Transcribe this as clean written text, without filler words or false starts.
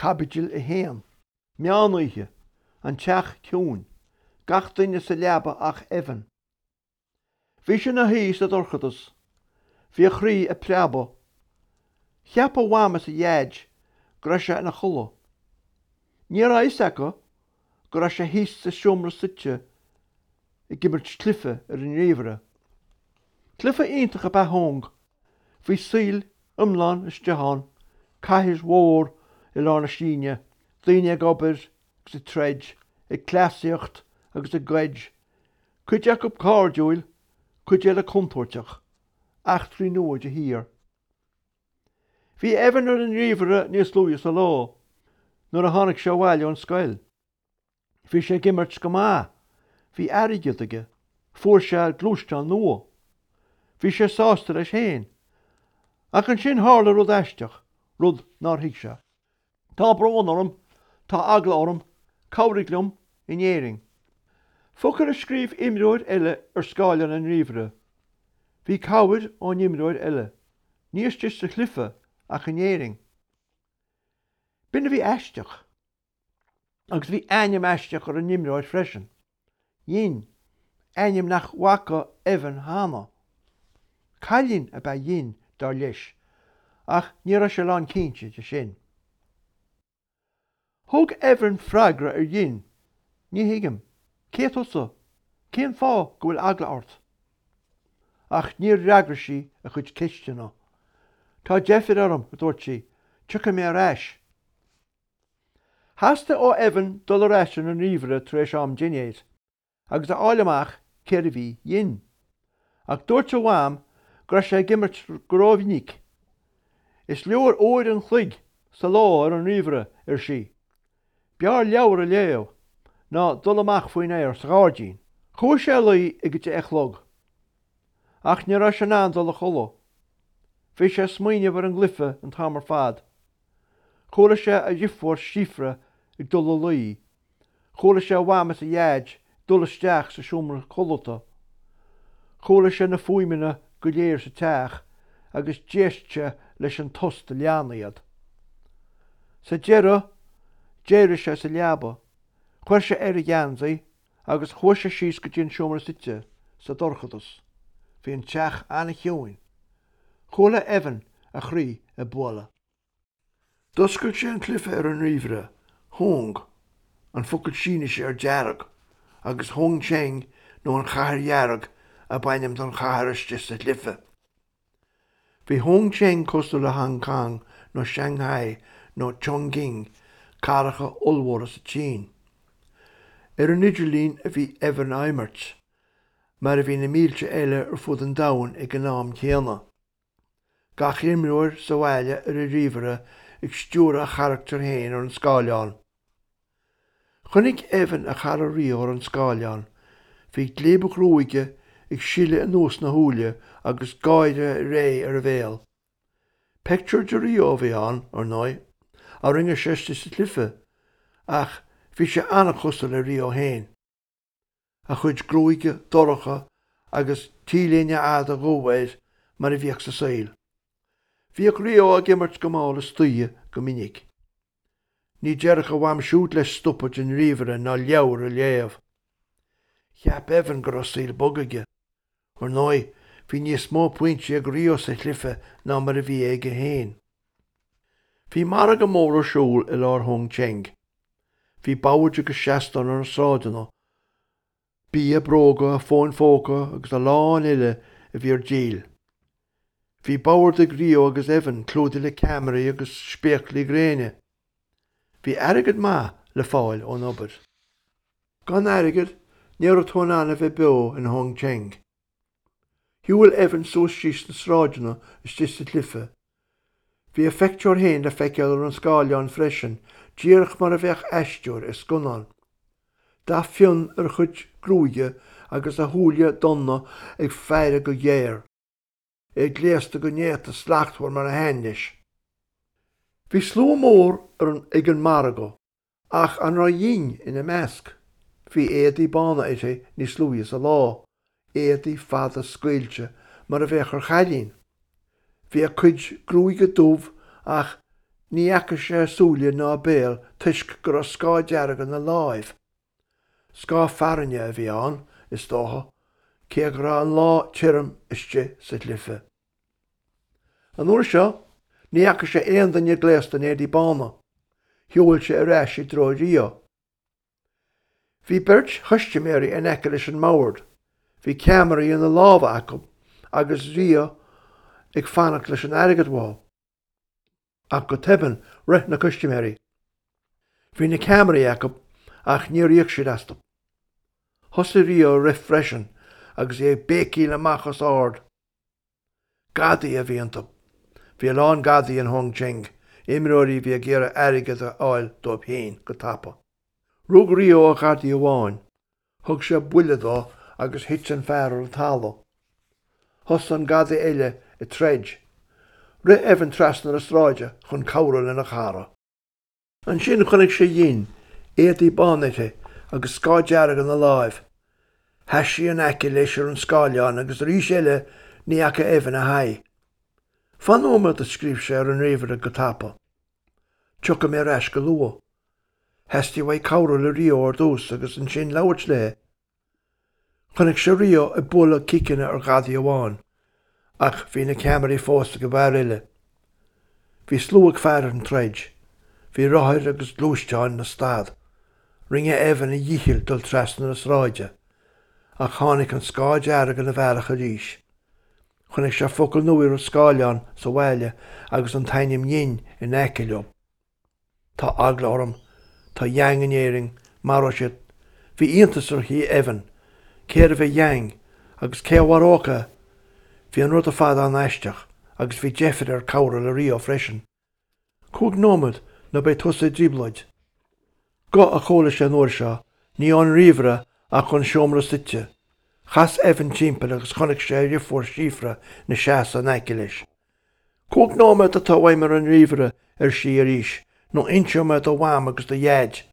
cabidil a héan, meanúithe, an teach ciún, gach duine sa leaba ach Evan. Bhí sin na hís a dorchadas, bhí a chrí a preabo, cheap a bhámas a dhéid, gur se ina chola. Ní ra isaca, gur se hís sa siomra sute, I gibbert cliffe an réomhre. Cliffe iontacha ba hong, bhí síl, umlán isteán, caithir mhór I lána síne, daoine gobar agus a treid, I clásaíocht agus a gcuid, cuideach up cardúil, cuideach le contúirteach, ach trí nuaid a hir. Bhí Evan ar an réomhre níos luas a lá, nuair a tháinig se bhhaile an scoil. Bhí sé gimmert go má, bhí airgeaige, fuair se glúisteán nua. Bhí sé sásta leis héin, ach an sin hála rud eisteach, rud ná hiic se. Tá brán orm, tá agla orm, cabhraiglumm in éiring. Focair a scríomh imreoir eile ar scáileán an réomhre. Bhí cabhair ón imreoir eile, níos just sa chluife ach in éiring. Bina bhí eisteach, agus bhí aim eisteach ar an imreoir freisin. Dhin, aim nach waca Evan hána. Cailín a ba dhin dar leis, ach ní ra se lán cínte de sin. Thug Evan freigra ar dhin, ní hiigim, cé tusa, cén fá go bhfuil agla ort. Ach ní reagra sí a chud cisteanna. Tá Jeffir orm a dúirt sí, tucha mé aráis. Hasta ó Evan dul aráis an réomhre tréis am dinnéad, agus a áileamach céir a bhí dhin. Ach dúirt a bhám gur sé gimmert gróbhníc. Is leor óir an chluig sa lá ar an réomhre ar sí. Bear leabhar a léamh, ná dul amach faoin éir sa gáardín. Chúir sé luí ag go echlog. Ach ní ra se ná dul a chola. Bhí sé smaoine bhar an gluife an tamar fad. Chúla sé a dhifhór sífre ag dul a luí. Chúla sé bhámas a dhéid dul isteach sa siomra cholata. Chúla sé na fuimine go léir sa teach agus déiste leis an tosta leanaiad. Sa deire, déire sé sa leaba, chuir sé ar a gheansaí agus chuir sé síos go dtí an siomra site sa dorchadas. Bhí an teach anna cheúin. Chúla Evan a chrí a buala. Doscail sé an clifa ar an réomhre, hong, an focail síne sé ar dearag, agus hong cheng nó an chathair dearag a bainim don chathairiste sa clifa. Bhí hong cheng costal le Hong Kong nó Shanghai nó Chongqing caracha ulmhóra sa Tín. Ar an idirlín a bhí Evan aimart, mar a bhí na mílte eile ar fud an domhan ag an nám chéanna. Gach imreoir sa bhaile ar a réomhre ag stúra a charachtar héin ar an scáileán. Chnig Evan a chara rio ar an scáileán, bhí glébach ruaige ag siile an nús na húile agus gáide ré ar a bhéal. Picture de rio bhí an ar nói, a ringe séiste sa clifa, ach bhí sé anna chusta le rio héin. A chud grúige doracha agus tíléine áda góhhaid mar a bhíoh sa saoil. Bhíoh rio a gimmert go mála stúie go minic. Ní dearcha bham siút leis stoppaid an réomhre ná leabhar a léamh. Cheap Evan gur saoil bogaige. Ar nói, bhí níos mó pointe ag rio sa chluife ná mar a bhí ag a héin. Bhí mar go mór siúil i lár Hong Cheng. Bhí báide go seaastan ar an sráideanna. Bí a bróga a fóin fóca agus a lán ile a bhí ar díal. Bhí báir ag rio agus Evan clúda le cameraí agus spéaclaí gréine. Bhí airgad má le fáil ón obair. Gan airgad, níor a tónán a bheith beo in Hong Cheng. Hiúil Evan sós síos na sráideanna is tí sa clifa. Bhí a feicteoir héin le feiceal ar an scáileán freisin, díarach mar a bheith eisteúir is gunán. Dá fionn ar chud grúige agus a thuúile donna ag feire go dhéir. Ag léasta go néata slachtmhór mar a héinis. Bhí slú mór ag an marago, ach an ra dhin ina measc. Bhí éadaí bána é sé ní slúas a lá, éadaí fada scuilte mar a bheith ar chailín. Bhí a chuid grúige dúmh ach ní acha sé súlia ná béal tuisc gur scá deargan na láimh. Scá fearanne a bhí an is dótha, cé gur an lá tírim iste sa tliffe. An uair seo, ní acha sé aon danne gléastan éad í bána, thiúil sé ar eis I dro rio. Bhí beirt thuistiméirí in eice leis an mbord, bhí ceamaraí ina lámha acu, agus rio ag fannach leis an airgid bháil. Ach go teban rith na custiméirí. Bhí na ceamaraí acu ach ní ríoch siad astab. Thosa rio rith freisin agus é bécí le machchas ard. Gadaí a bhí antab. Bhí lán gadaí an Hong Ching, imreoirí bhí a ggéire airgid a áil dóibh féin go tapa. Rug rio a gadaí amháin, thug sé buile dó agus hit an fearr an taló. Thos an gadaí eile I treid. Rith evan trasna na stráide chun cabhra lena chara. An sin chunig sé dhéin, éad í bánaithe agus scá deargan na láimh. Heisí an aice leis ar an scáileán agus rís eile ní acha evan a haid. Fan ómad a scríb sé ar an réomhar go tapa. Tucha mé reis go lua. Heistí bhaid cabhra le rio ar dús agus an sin labhairt le. Chunig sé rio I bula cicinne ar gadaí amháin, ach bhí na ceamaraí fósta go bhar ile. Bhí slúag fearr an treid, bhí ráthir agus glúisteáin na stad, ringe evan I dhíchiil dul trasna na sráide, ach tháinig an scá deargan na bhealach a ríis. Chunig sé focail nuair ar scáileán sa bhaile agus an tainim dhéin in aice leo. Tá agla orm, tá dheangan éiring, mar siad, bhí iontasar hí evan, céir a bheith dheang, agus cé bharócha, bhí an rud a fada an eisteach, agus bhí Jeffrey ar cabhra le rio freisin. Cúg nómad na bé tusa dríblaid. Go a chola sé an uair seo, ní an riomhre ach chun seomra site. Chas evan timpeall agus chunig sé rifuair sífra na seasa an aice leis. Cúg nómad atá bhaimar an riomhre ar sí a ríis, nó inseomad a bhám agus do dhéid.